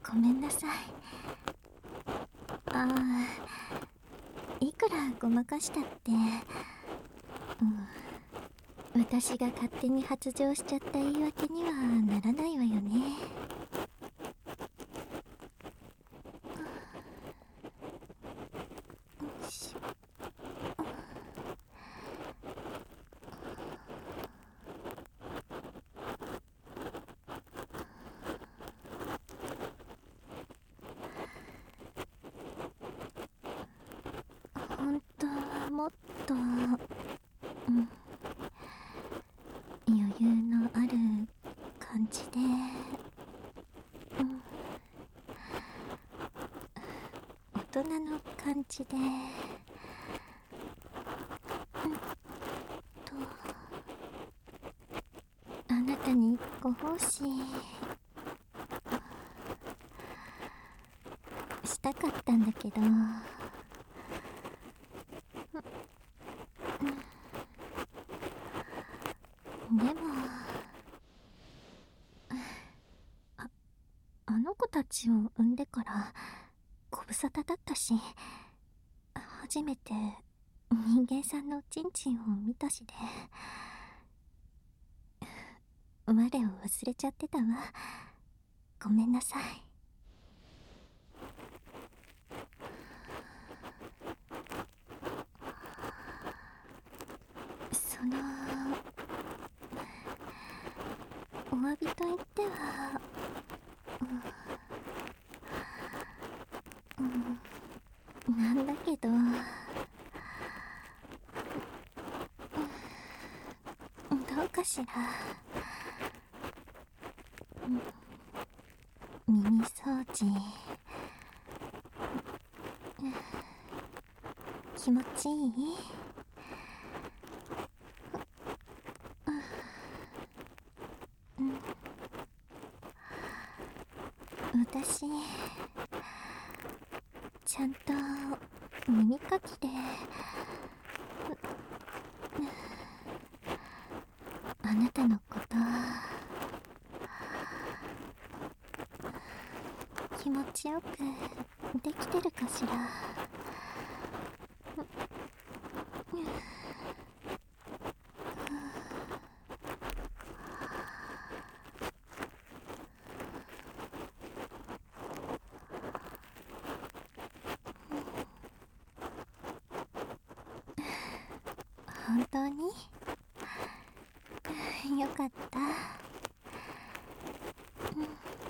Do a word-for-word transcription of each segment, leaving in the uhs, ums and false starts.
ごめんなさい。ああ、いくらごまかしたって、うん、私が勝手に発情しちゃった言い訳にはならないわよね。よし。本当はもっと、うん、余裕のある感じで、うん、大人の感じで、うんと、あなたにご奉仕したかったんだけど、でも、あ、あの子たちを産んでからご無沙汰だったし、初めて人間さんのチンチンを見たしで、我を忘れちゃってたわ。ごめんなさい。その、お詫びと言っては、うん、うん、なんだけど、うん、どうかしら。うん、耳掃除、うん、気持ちいい？うん、私、ちゃんと耳かきで、あなたのこと気持ちよくできてるかしら。本当によかった。うん、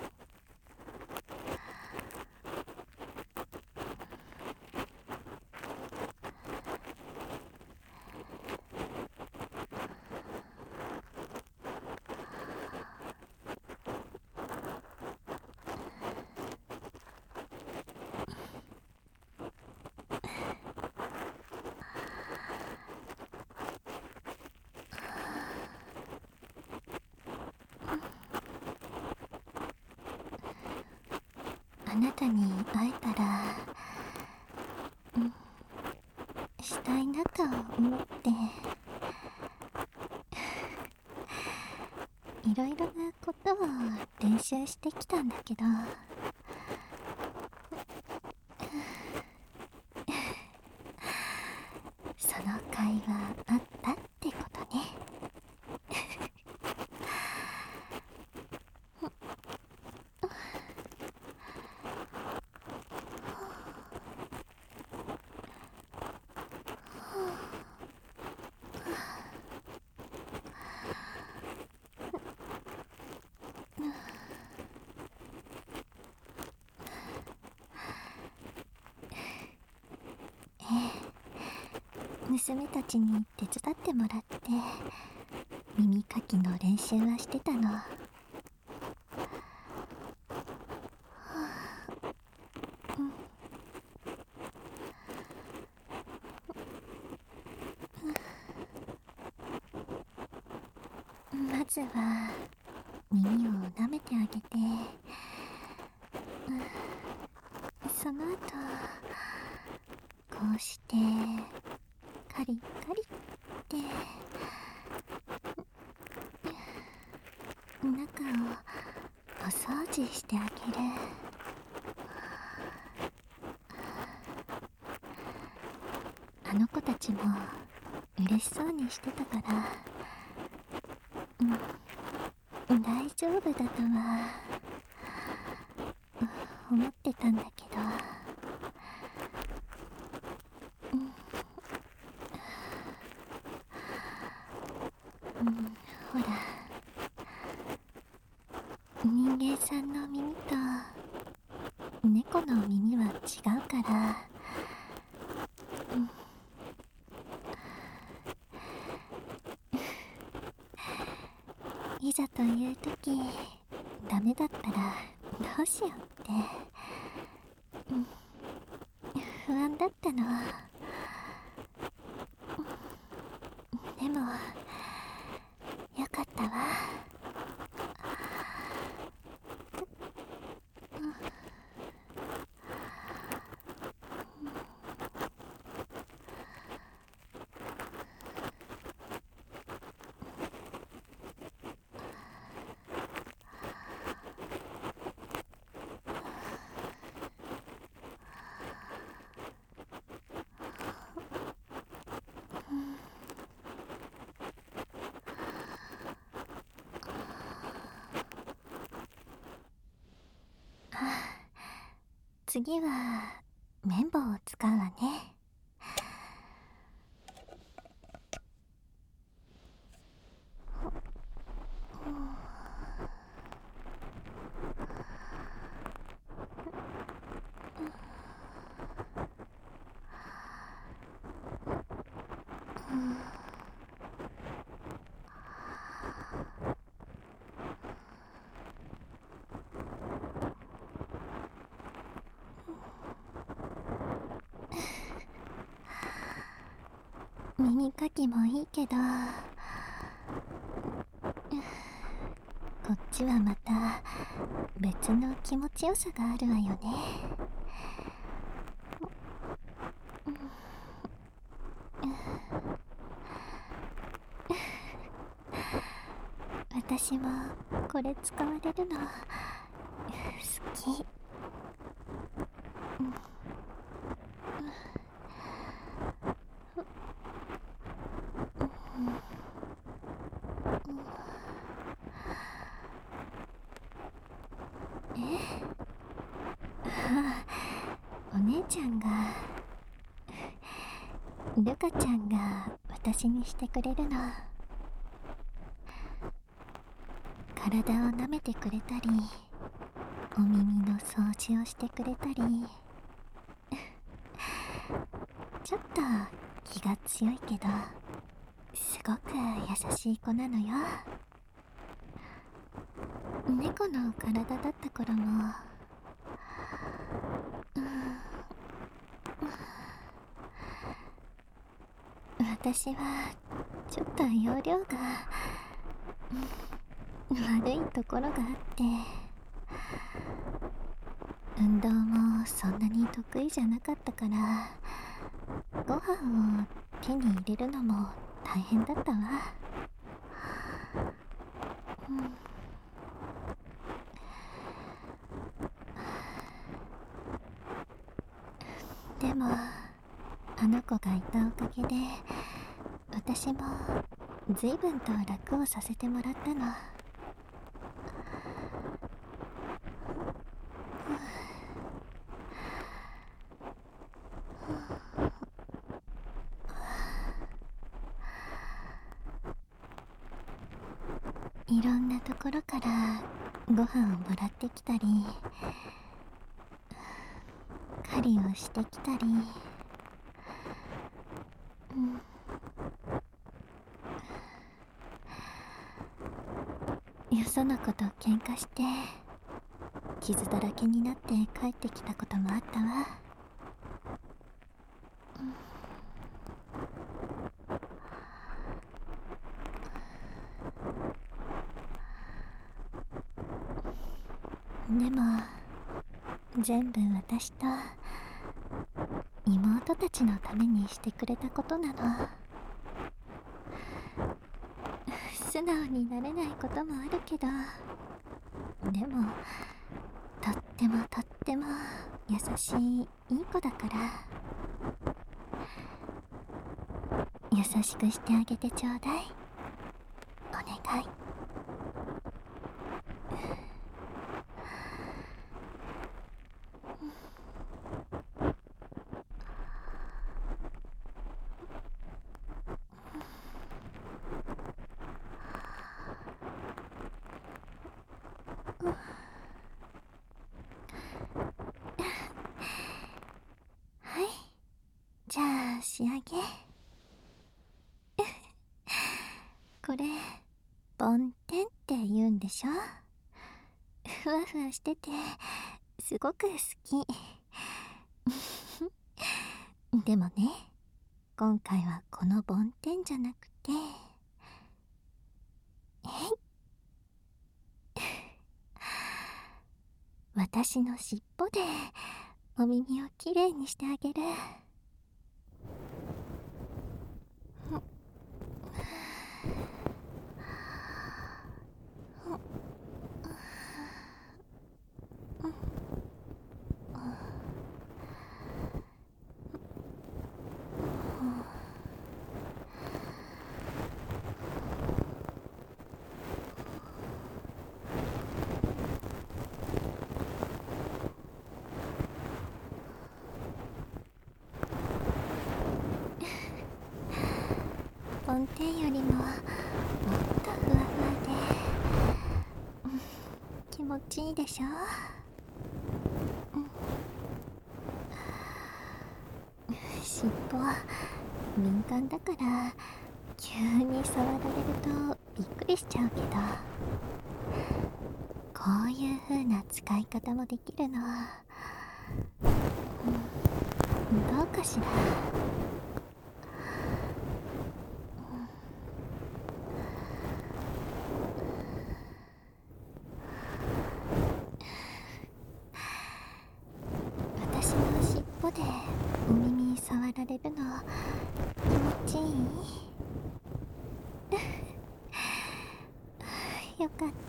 あなたに会えたら、うん、したいなと思って、いろいろなことを練習してきたんだけど、その会話あったってことね。娘たちに手伝ってもらって耳かきの練習はしてたの。まずは耳を舐めてあげて、その後こうしてカリカリって中をお掃除してあげる。 嬉しそうにしてたから、うん、大丈夫だとは思ってたんだけど、うん、うん、ほら、人間さんの耳と猫の耳は違うから、うん、いざという時ダメだったらどうしようって、うん、不安だったの。でもよかったわ。次は綿棒を使うわね。耳かきもいいけど、こっちはまた別の気持ちよさがあるわよね。私もこれ使われるの好き。え？ああ、お姉ちゃんが、ルカちゃんが私にしてくれるの。体を舐めてくれたり、お耳の掃除をしてくれたり、ちょっと気が強いけどすごく優しい子なのよ。猫の体だった頃も、うん、私はちょっと容量が、うん、悪いところがあって、運動もそんなに得意じゃなかったから、ご飯を手に入れるのも大変だったわ。うん、でもあの子がいたおかげで私も随分と楽をさせてもらったの。いろんなところからご飯をもらってきたり、狩りをしてきたり、うん、よその子と喧嘩して傷だらけになって帰ってきたこともあったわ。でも全部私と妹たちのためにしてくれたことなの。素直になれないこともあるけど、でもとってもとっても優しいいい子だから。 優しくしてあげてちょうだい。お願い。はい、じゃあ仕上げ。これボンテンって言うんでしょ。ふわふわしててすごく好き。でもね、今回はこのボンテンじゃなくて、えい私の尻尾でお耳をきれいにしてあげる。ボンテンよりももっとふわふわで、うん、気持ちいいでしょ。うん、尻尾敏感だから急に触られるとびっくりしちゃうけど、こういう風な使い方もできるの、うん、どうかしら。私の尻尾でお耳触られるの気持ちいい？よかった。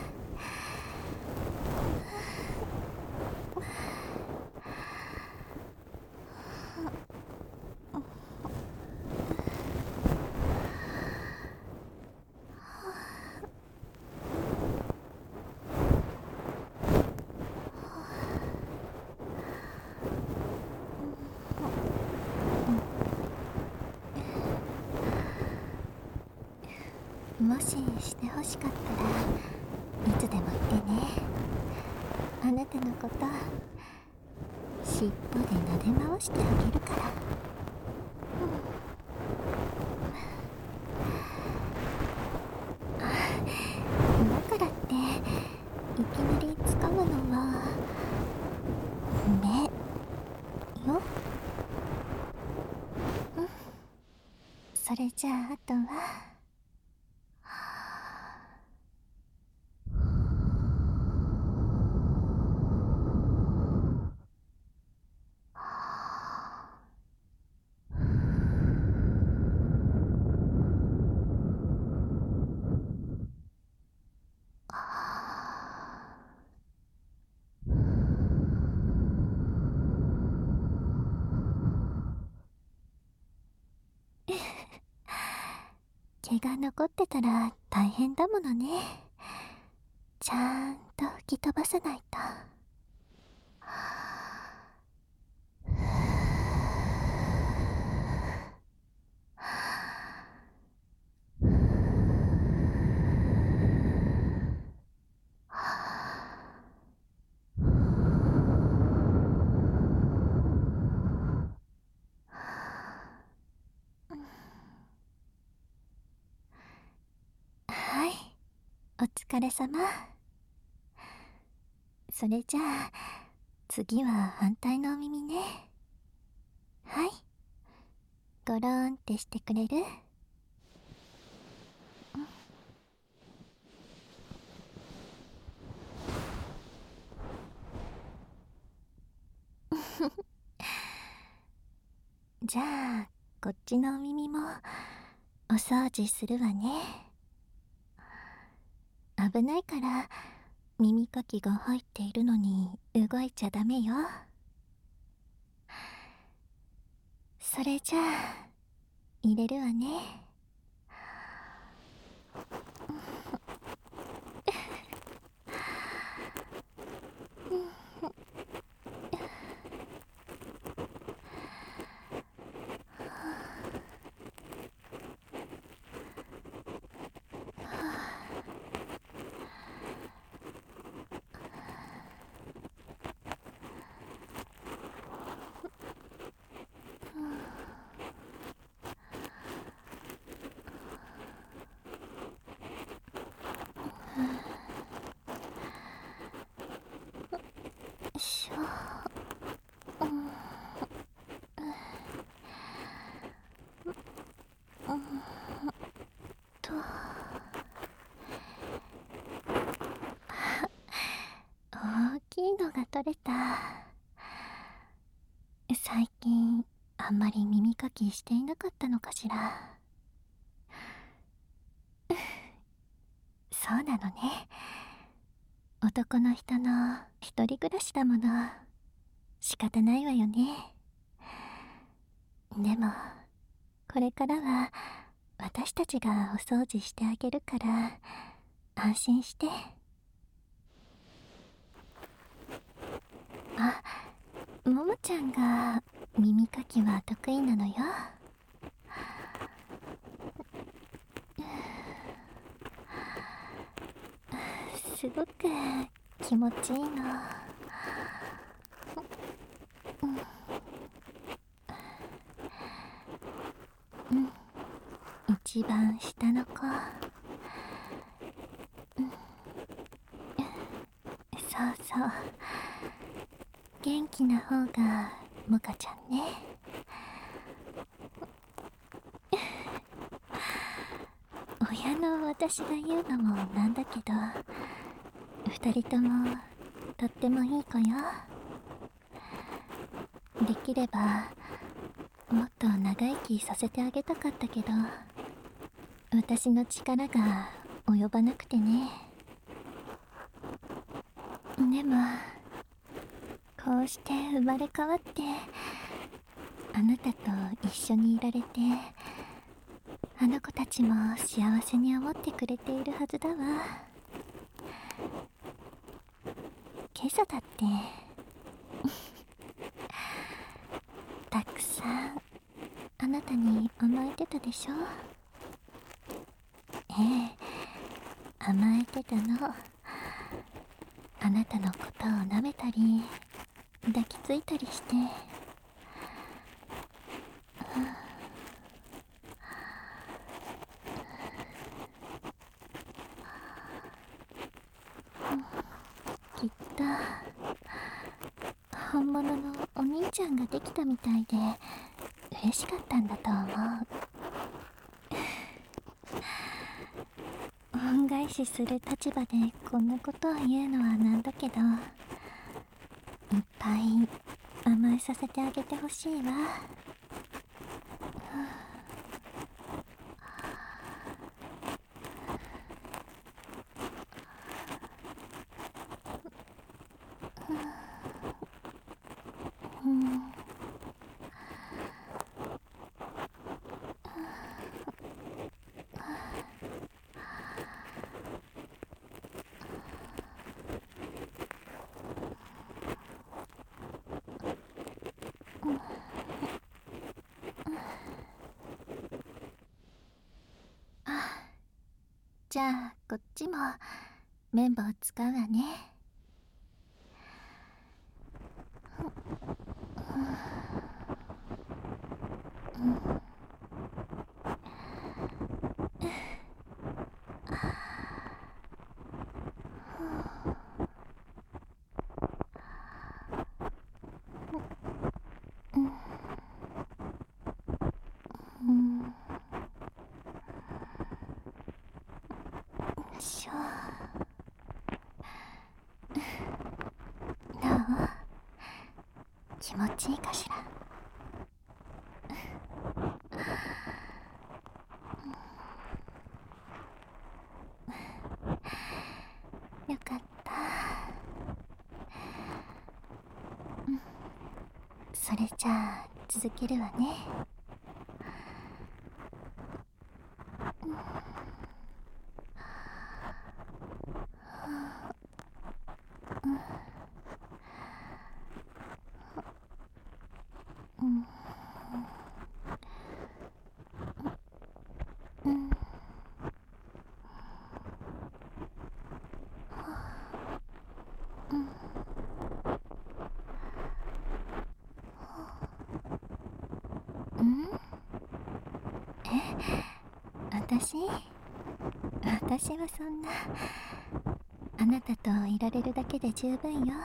もししてほしかったらいつでも言ってね。あなたのこと尻尾で撫で回してあげるから。うん、だからっていきなり掴むのは目よ。うん、それじゃああとは毛が残ってたら大変だものね。ちゃんと吹き飛ばさないと。はい、お疲れ様。それじゃあ次は反対のお耳ね。はい、ゴローンってしてくれる？じゃあこっちのお耳もお掃除するわね。危ないから耳かきが入っているのに動いちゃダメよ。それじゃあ入れるわね。しょ、うん、うんと、大きいのが取れた。最近あんまり耳かきしていなかったのかしら。そうなのね。男の人の一人暮らしだもの。仕方ないわよね。でもこれからは私たちがお掃除してあげるから安心して。あ、ももちゃんが耳かきは得意なのよ。すごく気持ちいいの。うん、一番下の子。うん、そうそう、元気な方がモカちゃんね。親の私が言うのもなんだけど、二人ともとってもいい子よ。できればもっと長生きさせてあげたかったけど、私の力が及ばなくてね。でもこうして生まれ変わってあなたと一緒にいられて、あの子たちも幸せに思ってくれているはずだわ。今朝だってたくさんあなたに甘えてたでしょ。ええ、甘えてたの。あなたのことを舐めたり抱きついたりして。きっと本物のお兄ちゃんができたみたいで嬉しかったんだと思う。恩返しする立場でこんなことを言うのはなんだけど、いっぱい甘えさせてあげてほしいわ。うん、あ、じゃあこっちも綿棒使うわね。うん、よいしょ。どう？気持ちいいかしら。よかった。うん、それじゃあ続けるわね。 しい？私はそんな、あなたといられるだけで十分よ。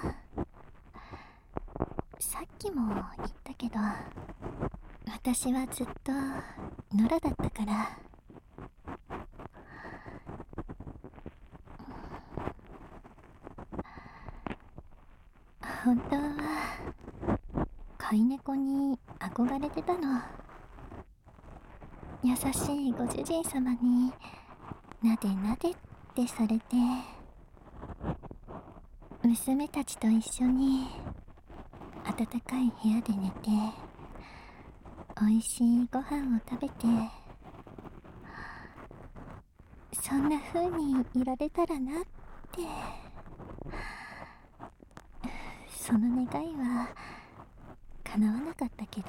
さっきも言ったけど、私はずっと野良だったから。本当は飼い猫に憧れてたの。優しいご主人様になでなでってされて、娘たちと一緒に暖かい部屋で寝て、おいしいご飯を食べて、そんな風にいられたらなって。その願いは叶わなかったけど、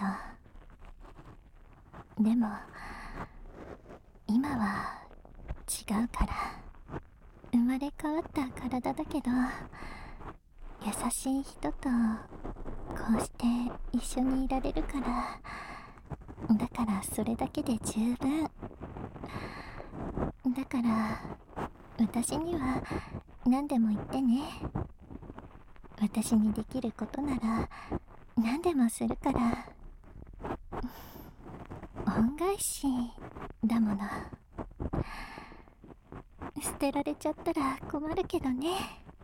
でも今は違うから。生まれ変わった体だけど、優しい人とこうして一緒にいられるから、だからそれだけで十分。だから私には何でも言ってね。私にできることなら何でもするから。恩返しだもの。捨てられちゃったら困るけどね。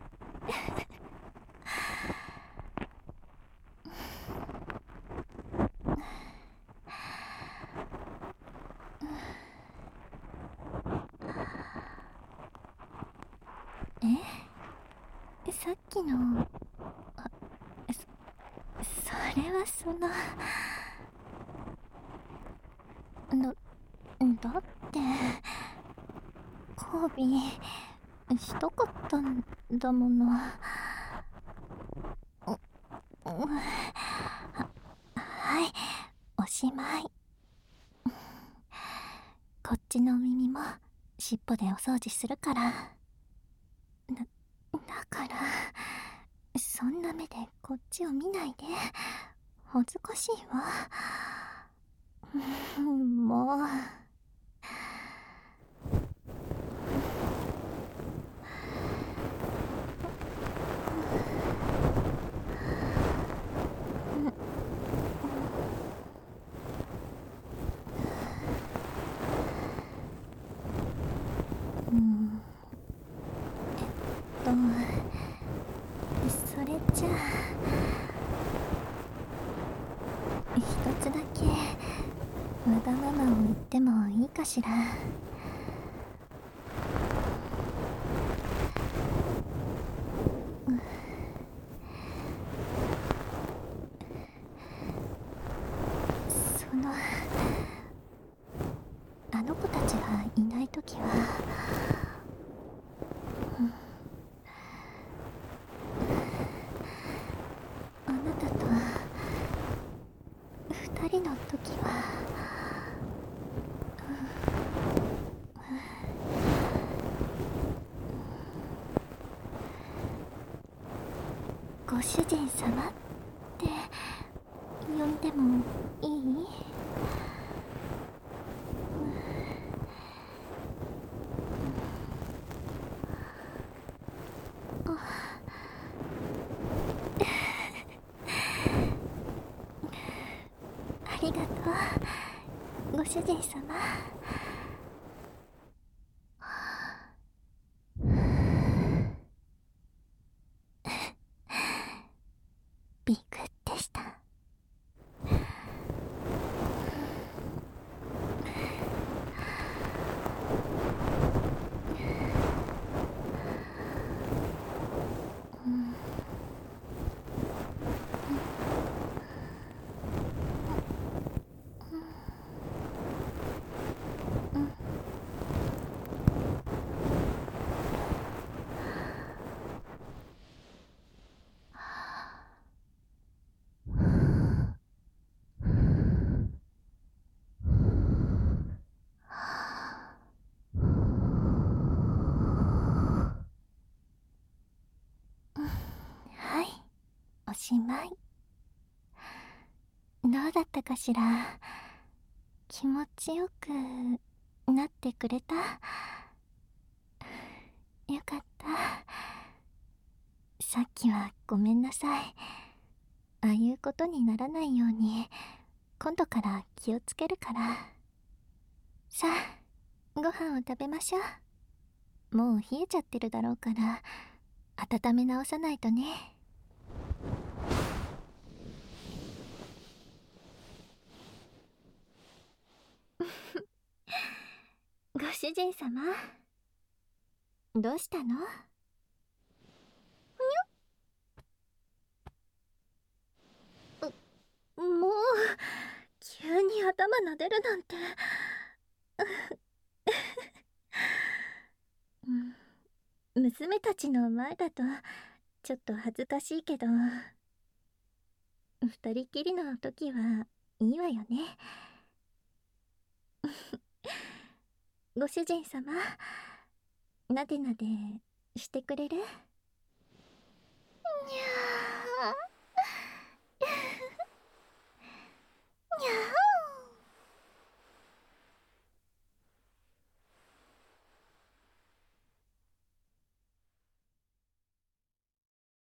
え、さっきの、あ、そ、それはその、だ、だって交尾したかったんだもの。う、う、は、はい、おしまい。こっちの耳も尻尾でお掃除するから。だ、だからそんな目でこっちを見ないで。恥ずかしいわ。もう。うん、えっとそれじゃあ一つだけわがままを言ってもいいかしら。そのあの子たちがいないときは、うん、あなたと二人のときは、ご主人様って呼んでもいい？ありがとう、ご主人様。ビッグでした。はい、おしまい。どうだったかしら。気持ちよくなってくれた？よかった。さっきはごめんなさい。ああいうことにならないように今度から気をつけるから。さあ、ご飯を食べましょう。もう冷えちゃってるだろうから温め直さないとね。ご主人様、どうしたの？もう急に頭撫でるなんてうん、娘たちの前だとちょっと恥ずかしいけど、二人きりの時はいいわよね。ご主人様、なでなでしてくれる？にゃ